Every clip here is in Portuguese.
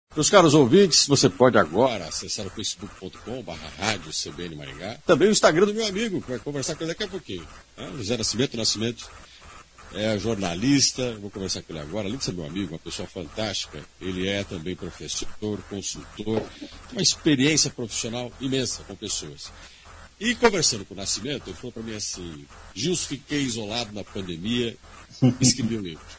Meus caros ouvintes, você pode agora acessar o facebook.com/rádio CBN Maringá. Também o Instagram do meu amigo, que vai conversar com ele daqui a pouquinho. José Nascimento é jornalista, vou conversar com ele agora. Além de ser meu amigo, uma pessoa fantástica, ele é também professor, consultor, tem uma experiência profissional imensa com pessoas. E conversando com o Nascimento, ele falou para mim assim: Gilson, fiquei isolado na pandemia, escrevi um livro.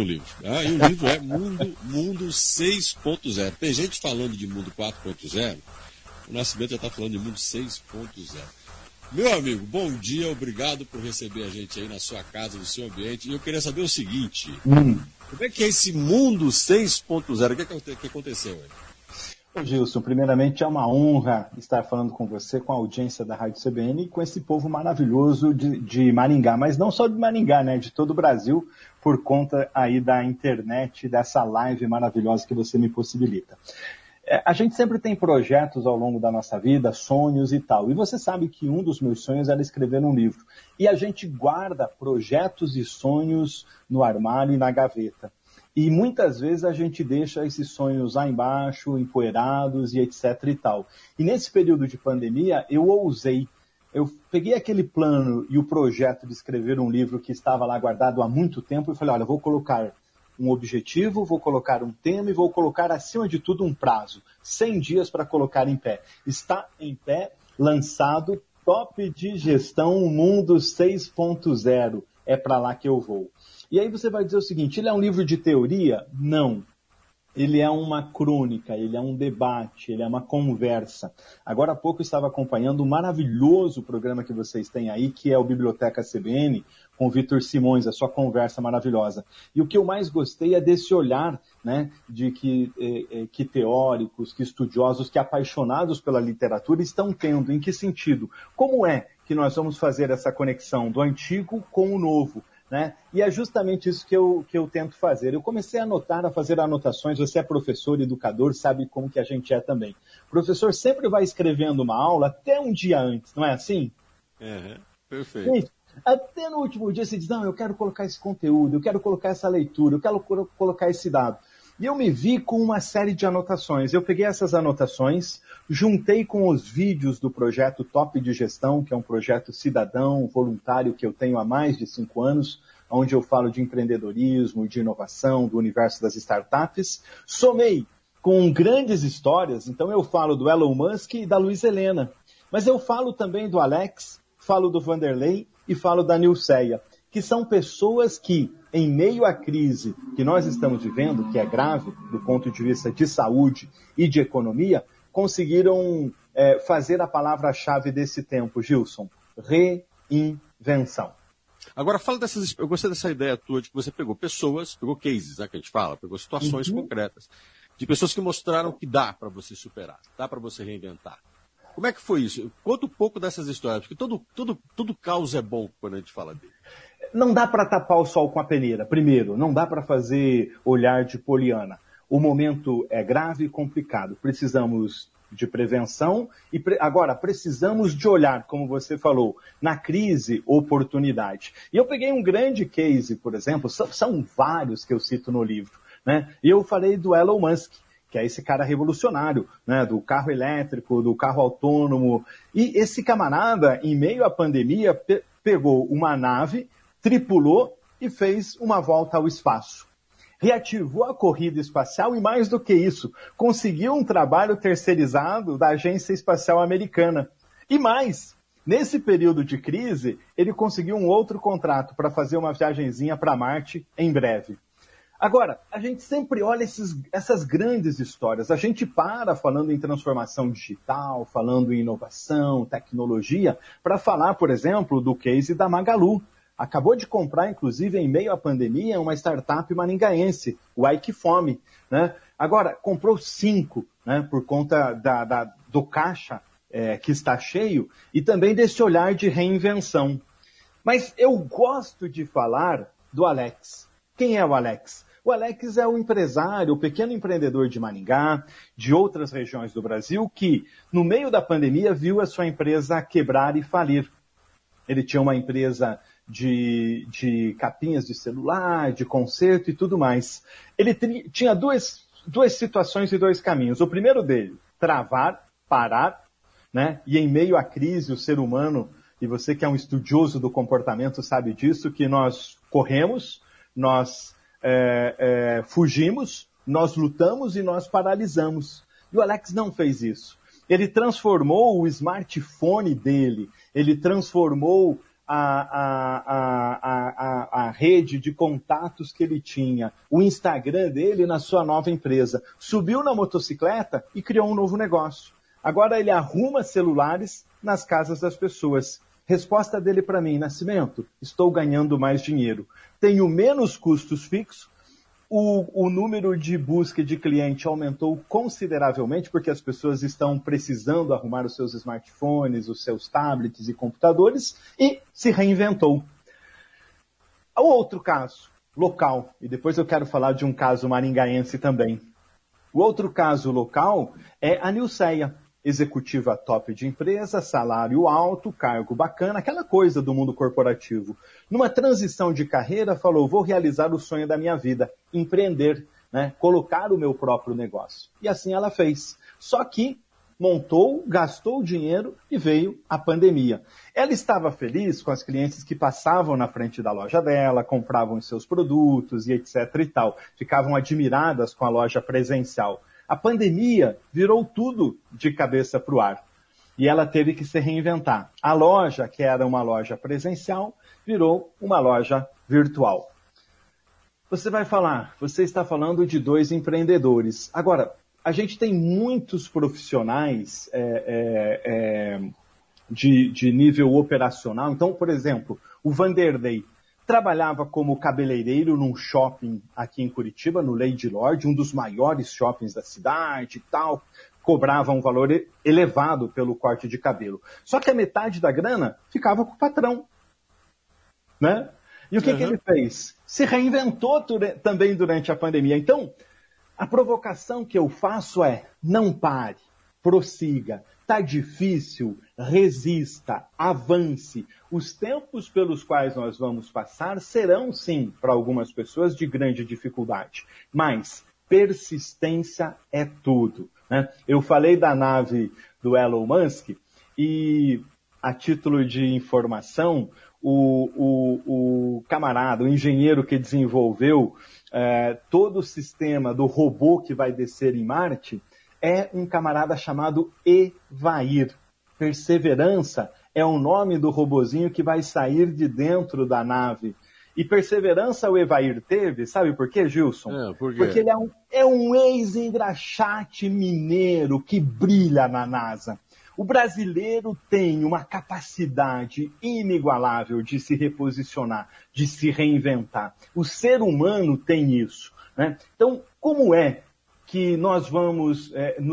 E o livro é Mundo 6.0. Tem gente falando de Mundo 4.0, o Nascimento já está falando de Mundo 6.0. Meu amigo, bom dia, obrigado por receber a gente aí na sua casa, no seu ambiente. E eu queria saber o seguinte, como é que é esse Mundo 6.0? O que aconteceu aí? Ô Gilson, primeiramente é uma honra estar falando com você, com a audiência da Rádio CBN e com esse povo maravilhoso de Maringá, mas não só de Maringá, né, de todo o Brasil, por conta aí da internet, dessa live maravilhosa que você me possibilita. A gente sempre tem projetos ao longo da nossa vida, sonhos e tal, e você sabe que um dos meus sonhos era escrever um livro, e a gente guarda projetos e sonhos no armário e na gaveta. E muitas vezes a gente deixa esses sonhos lá embaixo, empoeirados e etc e tal. E nesse período de pandemia, eu peguei aquele plano e o projeto de escrever um livro que estava lá guardado há muito tempo e falei, olha, vou colocar um objetivo, vou colocar um tema e vou colocar, acima de tudo, um prazo. 100 dias para colocar em pé. Está em pé, lançado, Top de Gestão Mundo 6.0. É para lá que eu vou. E aí você vai dizer o seguinte, ele é um livro de teoria? Não. Ele é uma crônica, ele é um debate, ele é uma conversa. Agora há pouco eu estava acompanhando um maravilhoso programa que vocês têm aí, que é o Biblioteca CBN, com o Vitor Simões, a sua conversa maravilhosa. E o que eu mais gostei é desse olhar, né, de que teóricos, que estudiosos, que apaixonados pela literatura estão tendo. Em que sentido? Como é que nós vamos fazer essa conexão do antigo com o novo? Né? E é justamente isso que eu tento fazer. Eu comecei a anotar, a fazer anotações. Você é professor, educador, sabe como que a gente é também. O professor sempre vai escrevendo uma aula até um dia antes, não é assim? Perfeito. Gente, até no último dia você diz, não, eu quero colocar esse conteúdo, eu quero colocar essa leitura, eu quero colocar esse dado. E eu me vi com uma série de anotações. Eu peguei essas anotações, juntei com os vídeos do projeto Top de Gestão, que é um projeto cidadão, voluntário, que eu tenho há mais de 5 anos, onde eu falo de empreendedorismo, de inovação, do universo das startups. Somei com grandes histórias, então eu falo do Elon Musk e da Luiz Helena. Mas eu falo também do Alex, falo do Vanderlei e falo da Nilceia, que são pessoas que, em meio à crise que nós estamos vivendo, que é grave do ponto de vista de saúde e de economia, conseguiram fazer a palavra-chave desse tempo, Gilson: reinvenção. Agora, eu gostei dessa ideia tua de que você pegou cases, né, que a gente fala, pegou situações concretas, de pessoas que mostraram que dá para você superar, dá para você reinventar. Como é que foi isso? Conta um pouco dessas histórias, porque todo caos é bom quando a gente fala dele. Não dá para tapar o sol com a peneira, primeiro. Não dá para fazer olhar de poliana. O momento é grave e complicado. Precisamos de prevenção e agora precisamos de olhar, como você falou, na crise, oportunidade. E eu peguei um grande case, por exemplo, são vários que eu cito no livro, né? E eu falei do Elon Musk, que é esse cara revolucionário, né, do carro elétrico, do carro autônomo. E esse camarada, em meio à pandemia, pegou uma nave, tripulou e fez uma volta ao espaço. Reativou a corrida espacial e, mais do que isso, conseguiu um trabalho terceirizado da Agência Espacial Americana. E mais, nesse período de crise, ele conseguiu um outro contrato para fazer uma viagenzinha para Marte em breve. Agora, a gente sempre olha essas grandes histórias. A gente para falando em transformação digital, falando em inovação, tecnologia, para falar, por exemplo, do case da Magalu. Acabou de comprar, inclusive, em meio à pandemia, uma startup maringaense, o Aikifome, né? Agora, comprou 5, né, por conta do caixa que está cheio e também desse olhar de reinvenção. Mas eu gosto de falar do Alex. Quem é o Alex? O Alex é o empresário, o pequeno empreendedor de Maringá, de outras regiões do Brasil, que, no meio da pandemia, viu a sua empresa quebrar e falir. Ele tinha uma empresa de capinhas de celular, de conserto e tudo mais. Ele tinha duas duas situações e dois caminhos. O primeiro dele, travar, parar, né? E em meio à crise, o ser humano, e você que é um estudioso do comportamento sabe disso, que nós corremos, nós fugimos, nós lutamos e nós paralisamos. E o Alex não fez isso. Ele transformou o smartphone dele, ele transformou a rede de contatos que ele tinha, o Instagram dele na sua nova empresa. Subiu na motocicleta e criou um novo negócio. Agora ele arruma celulares nas casas das pessoas. Resposta dele para mim, Nascimento, estou ganhando mais dinheiro. Tenho menos custos fixos, o número de busca de cliente aumentou consideravelmente, porque as pessoas estão precisando arrumar os seus smartphones, os seus tablets e computadores, e se reinventou. O outro caso, local, e depois eu quero falar de um caso maringaense também. O outro caso local é a Nilceia. Executiva top de empresa, salário alto, cargo bacana, aquela coisa do mundo corporativo. Numa transição de carreira, falou, vou realizar o sonho da minha vida, empreender, né? Colocar o meu próprio negócio. E assim ela fez. Só que montou, gastou dinheiro e veio a pandemia. Ela estava feliz com as clientes que passavam na frente da loja dela, compravam os seus produtos e etc e tal. Ficavam admiradas com a loja presencial. A pandemia virou tudo de cabeça para o ar e ela teve que se reinventar. A loja, que era uma loja presencial, virou uma loja virtual. Você vai falar, você está falando de dois empreendedores. Agora, a gente tem muitos profissionais de nível operacional. Então, por exemplo, o Vanderlei trabalhava como cabeleireiro num shopping aqui em Curitiba, no Lady Lord, um dos maiores shoppings da cidade e tal, cobrava um valor elevado pelo corte de cabelo. Só que a metade da grana ficava com o patrão, né? E o que ele fez? Se reinventou também durante a pandemia. Então, a provocação que eu faço é, não pare, prossiga. Está difícil, resista, avance. Os tempos pelos quais nós vamos passar serão, sim, para algumas pessoas de grande dificuldade. Mas persistência é tudo, né? Eu falei da nave do Elon Musk e, a título de informação, o camarada, o engenheiro que desenvolveu todo o sistema do robô que vai descer em Marte, é um camarada chamado Evair. Perseverança é o nome do robozinho que vai sair de dentro da nave. E perseverança o Evair teve, sabe por quê, Gilson? Por quê? Porque ele é um ex-engraxate mineiro que brilha na NASA. O brasileiro tem uma capacidade inigualável de se reposicionar, de se reinventar. O ser humano tem isso, né? Então, como é que nós vamos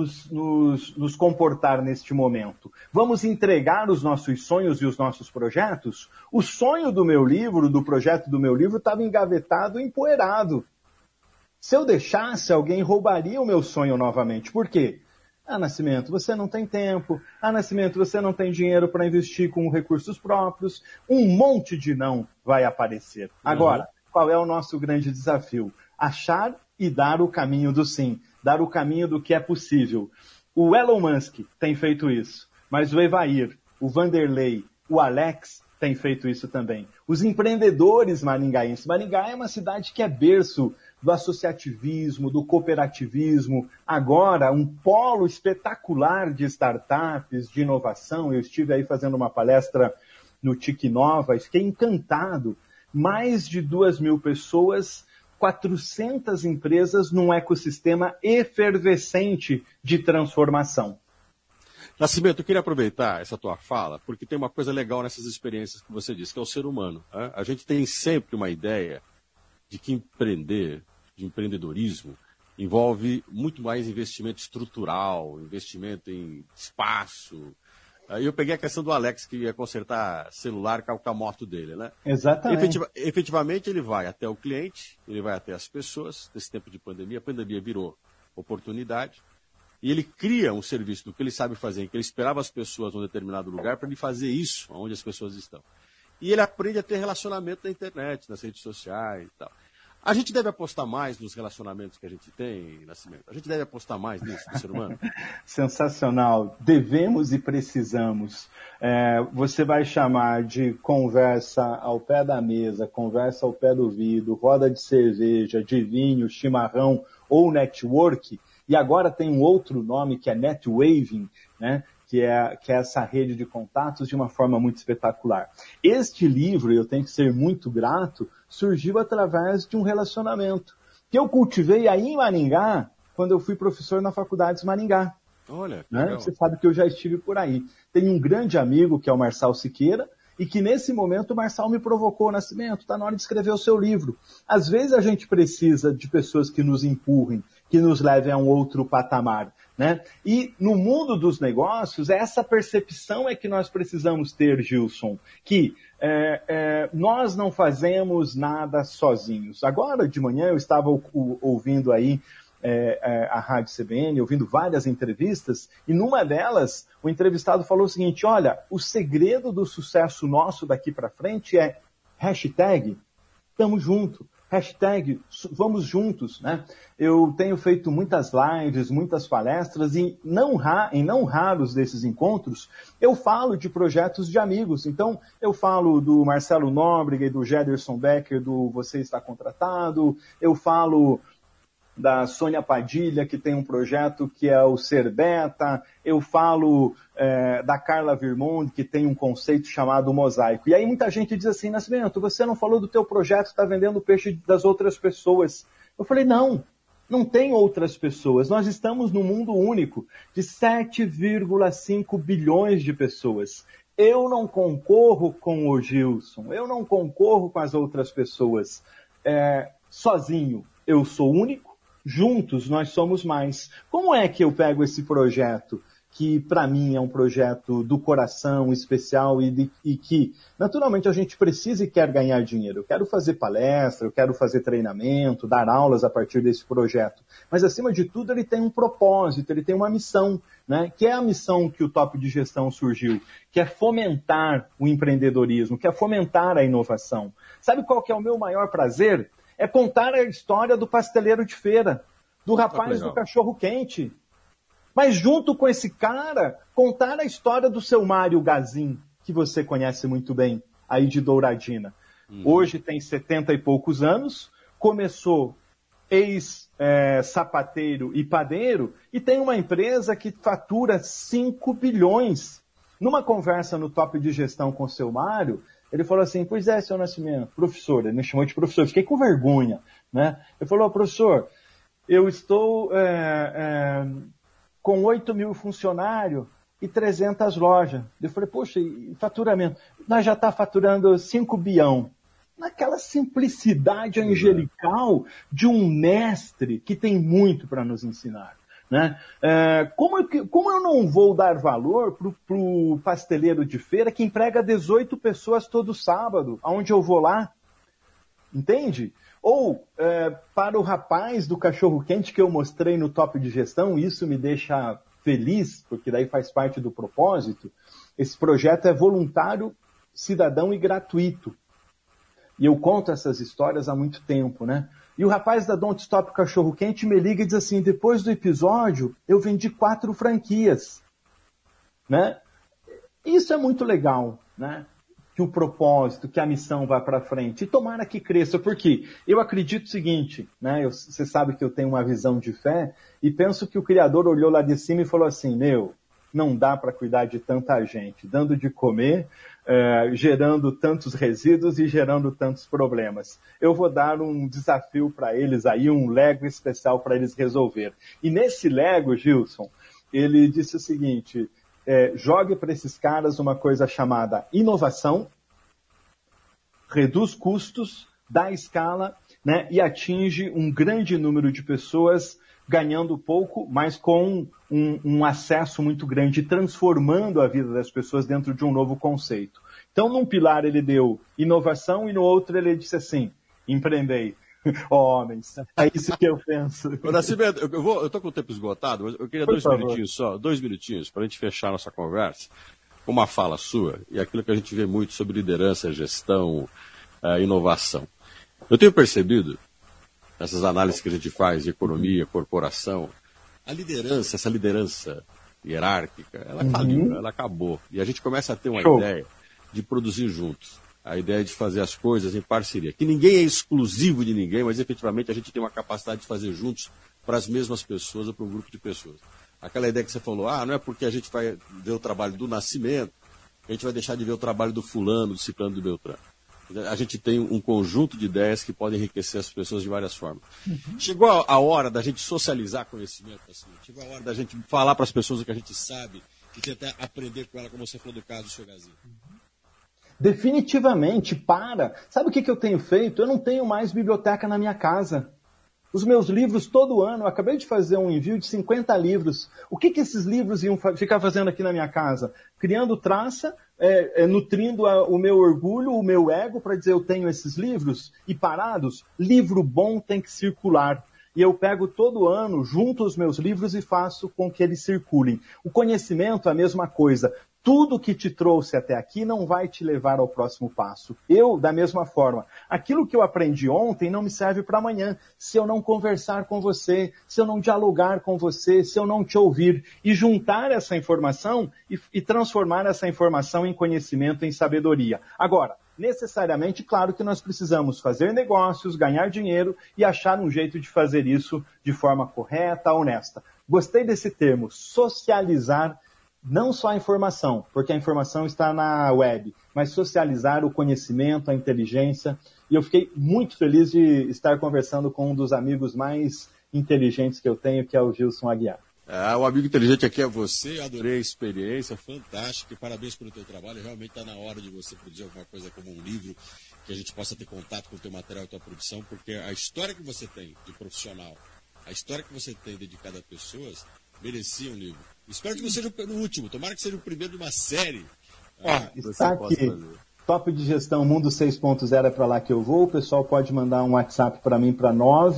nos comportar neste momento? Vamos entregar os nossos sonhos e os nossos projetos? O sonho do meu livro, do projeto do meu livro, estava engavetado, empoeirado. Se eu deixasse, alguém roubaria o meu sonho novamente. Por quê? Ah, Nascimento, você não tem tempo. Ah, Nascimento, você não tem dinheiro para investir com recursos próprios. Um monte de não vai aparecer. Agora, qual é o nosso grande desafio? Achar e dar o caminho do sim, dar o caminho do que é possível. O Elon Musk tem feito isso, mas o Evair, o Vanderlei, o Alex tem feito isso também. Os empreendedores maringaenses. Maringá é uma cidade que é berço do associativismo, do cooperativismo, agora um polo espetacular de startups, de inovação. Eu estive aí fazendo uma palestra no TIC Nova, fiquei encantado. Mais de 2.000 pessoas, 400 empresas num ecossistema efervescente de transformação. Nascimento, eu queria aproveitar essa tua fala, porque tem uma coisa legal nessas experiências que você disse, que é o ser humano. Né? A gente tem sempre uma ideia de que empreender, de empreendedorismo, envolve muito mais investimento estrutural, investimento em espaço. Aí eu peguei a questão do Alex, que ia consertar celular com a moto dele, né? Exatamente. Efetivamente, ele vai até o cliente, ele vai até as pessoas, nesse tempo de pandemia. A pandemia virou oportunidade. E ele cria um serviço do que ele sabe fazer, em que ele esperava as pessoas em um determinado lugar para ele fazer isso, onde as pessoas estão. E ele aprende a ter relacionamento na internet, nas redes sociais e tal. A gente deve apostar mais nos relacionamentos que a gente tem, Nascimento? A gente deve apostar mais nisso, do ser humano? Sensacional. Devemos e precisamos. Você vai chamar de conversa ao pé da mesa, conversa ao pé do vidro, roda de cerveja, de vinho, chimarrão ou network. E agora tem um outro nome que é netwaving, né? Que é essa rede de contatos de uma forma muito espetacular. Este livro, eu tenho que ser muito grato, surgiu através de um relacionamento que eu cultivei aí em Maringá, quando eu fui professor na Faculdade de Maringá. Olha, né? Você sabe que eu já estive por aí. Tem um grande amigo, que é o Marçal Siqueira, e que nesse momento o Marçal me provocou, Nascimento, está na hora de escrever o seu livro. Às vezes a gente precisa de pessoas que nos empurrem, que nos levem a um outro patamar. Né? E no mundo dos negócios, essa percepção é que nós precisamos ter, Gilson, que nós não fazemos nada sozinhos. Agora de manhã eu estava ouvindo aí a Rádio CBN, ouvindo várias entrevistas, e numa delas o entrevistado falou o seguinte: olha, o segredo do sucesso nosso daqui para frente é hashtag tamo junto. Hashtag, vamos juntos, né? Eu tenho feito muitas lives, muitas palestras, e em não raros desses encontros, eu falo de projetos de amigos. Então, eu falo do Marcelo Nóbrega e do Gederson Becker, do Você Está Contratado, eu falo da Sônia Padilha, que tem um projeto que é o Ser Beta, eu falo da Carla Virmond, que tem um conceito chamado Mosaico. E aí muita gente diz assim: Nascimento, você não falou do teu projeto, está vendendo peixe das outras pessoas. Eu falei, não tem outras pessoas. Nós estamos num mundo único de 7,5 bilhões de pessoas. Eu não concorro com o Gilson, eu não concorro com as outras pessoas. Sozinho, eu sou único. Juntos nós somos mais. Como é que eu pego esse projeto, que para mim é um projeto do coração especial e que naturalmente a gente precisa e quer ganhar dinheiro? Eu quero fazer palestra, eu quero fazer treinamento, dar aulas a partir desse projeto. Mas acima de tudo ele tem um propósito, ele tem uma missão, né? Que é a missão que o Top de Gestão surgiu, que é fomentar o empreendedorismo, que é fomentar a inovação. Sabe qual que é o meu maior prazer? É contar a história do pasteleiro de feira, do rapaz do cachorro-quente. Mas junto com esse cara, contar a história do seu Mário Gazin, que você conhece muito bem, aí de Douradina. Hoje tem 70 e poucos anos, começou ex-sapateiro e padeiro, e tem uma empresa que fatura 5 bilhões. Numa conversa no Top de Gestão com o seu Mário, ele falou assim: pois é, seu Nascimento, professor, ele me chamou de professor, fiquei com vergonha, né? Ele falou: professor, eu estou com 8 mil funcionários e 300 lojas. Eu falei: poxa, e faturamento? Nós já está faturando 5 bilhão. Naquela simplicidade angelical de um mestre que tem muito para nos ensinar. Né? Como eu não vou dar valor para o pasteleiro de feira que emprega 18 pessoas todo sábado, aonde eu vou lá? Entende? Ou para o rapaz do cachorro-quente que eu mostrei no Top de Gestão, isso me deixa feliz, porque daí faz parte do propósito. Esse projeto é voluntário, cidadão e gratuito. E eu conto essas histórias há muito tempo, né? E o rapaz da Don't Stop Cachorro Quente me liga e diz assim: depois do episódio, eu vendi 4 franquias. Né? Isso é muito legal, né? Que o propósito, que a missão vá para frente. E tomara que cresça, porque eu acredito o seguinte, né? Você sabe que eu tenho uma visão de fé, e penso que o Criador olhou lá de cima e falou assim: não dá para cuidar de tanta gente, dando de comer, gerando tantos resíduos e gerando tantos problemas. Eu vou dar um desafio para eles aí, um Lego especial para eles resolver. E nesse Lego, Gilson, ele disse o seguinte: jogue para esses caras uma coisa chamada inovação, reduz custos, dá escala, né, e atinge um grande número de pessoas, ganhando pouco, mas com um acesso muito grande, transformando a vida das pessoas dentro de um novo conceito. Então, num pilar ele deu inovação e no outro ele disse assim: empreendei. Homens, é isso que eu penso. Nascimento, eu estou com o tempo esgotado, mas eu queria 2 minutinhos só, 2 minutinhos, para a gente fechar nossa conversa, com uma fala sua, e aquilo que a gente vê muito sobre liderança, gestão, inovação. Eu tenho percebido essas análises que a gente faz de economia, corporação, essa liderança hierárquica, ela faliu, ela acabou. E a gente começa a ter uma ideia de produzir juntos. A ideia de fazer as coisas em parceria. Que ninguém é exclusivo de ninguém, mas efetivamente a gente tem uma capacidade de fazer juntos para as mesmas pessoas ou para um grupo de pessoas. Aquela ideia que você falou, não é porque a gente vai ver o trabalho do Nascimento, a gente vai deixar de ver o trabalho do fulano, do ciclano, do Beltrano. A gente tem um conjunto de ideias que podem enriquecer as pessoas de várias formas. Chegou a hora da gente socializar conhecimento, assim. Chegou a hora da gente falar para as pessoas o que a gente sabe e tentar aprender com ela, como você falou do caso do seu Gazinho. Definitivamente, para. Sabe o que eu tenho feito? Eu não tenho mais biblioteca na minha casa. Os meus livros, todo ano, eu acabei de fazer um envio de 50 livros. O que esses livros iam ficar fazendo aqui na minha casa? Criando traça, nutrindo o meu orgulho, o meu ego, para dizer eu tenho esses livros, e parados, livro bom tem que circular. E eu pego todo ano, junto os meus livros e faço com que eles circulem. O conhecimento é a mesma coisa. Tudo que te trouxe até aqui não vai te levar ao próximo passo. Eu, da mesma forma, aquilo que eu aprendi ontem não me serve para amanhã, se eu não conversar com você, se eu não dialogar com você, se eu não te ouvir, e juntar essa informação e transformar essa informação em conhecimento, em sabedoria. Agora, necessariamente, claro que nós precisamos fazer negócios, ganhar dinheiro e achar um jeito de fazer isso de forma correta, honesta. Gostei desse termo, socializar. Não só a informação, porque a informação está na web, mas socializar o conhecimento, a inteligência. E eu fiquei muito feliz de estar conversando com um dos amigos mais inteligentes que eu tenho, que é o Gilson Aguiar. O amigo inteligente aqui é você, adorei a experiência, fantástica, parabéns pelo teu trabalho. Realmente está na hora de você produzir alguma coisa como um livro, que a gente possa ter contato com o teu material e tua produção, porque a história que você tem de profissional, a história que você tem dedicada a pessoas, merecia um livro. Espero que não seja o último, tomara que seja o primeiro de uma série. Está aqui, Top de Gestão Mundo 6.0 é para lá que eu vou. O pessoal pode mandar um WhatsApp para mim para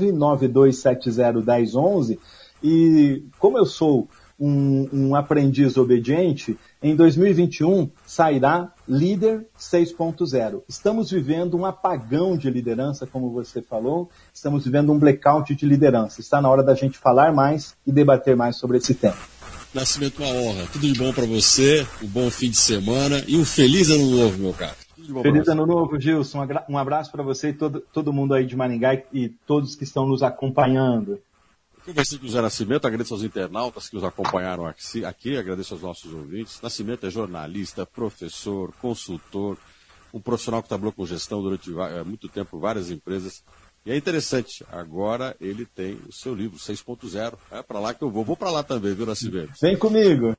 992701011. E como eu sou um aprendiz obediente, em 2021 sairá Líder 6.0. Estamos vivendo um apagão de liderança, como você falou, estamos vivendo um blackout de liderança. Está na hora da gente falar mais e debater mais sobre esse tema. Nascimento, uma honra. Tudo de bom para você, um bom fim de semana e um feliz ano novo, meu caro. Feliz ano novo, Gilson. Um abraço para você e todo mundo aí de Maringá e todos que estão nos acompanhando. Eu conversei com o Zé Nascimento, agradeço aos internautas que nos acompanharam aqui, agradeço aos nossos ouvintes. Nascimento é jornalista, professor, consultor, um profissional que trabalhou com gestão durante muito tempo, várias empresas. E é interessante, agora ele tem o seu livro 6.0. É para lá que eu vou para lá também, viu, Nascimento? Vem comigo.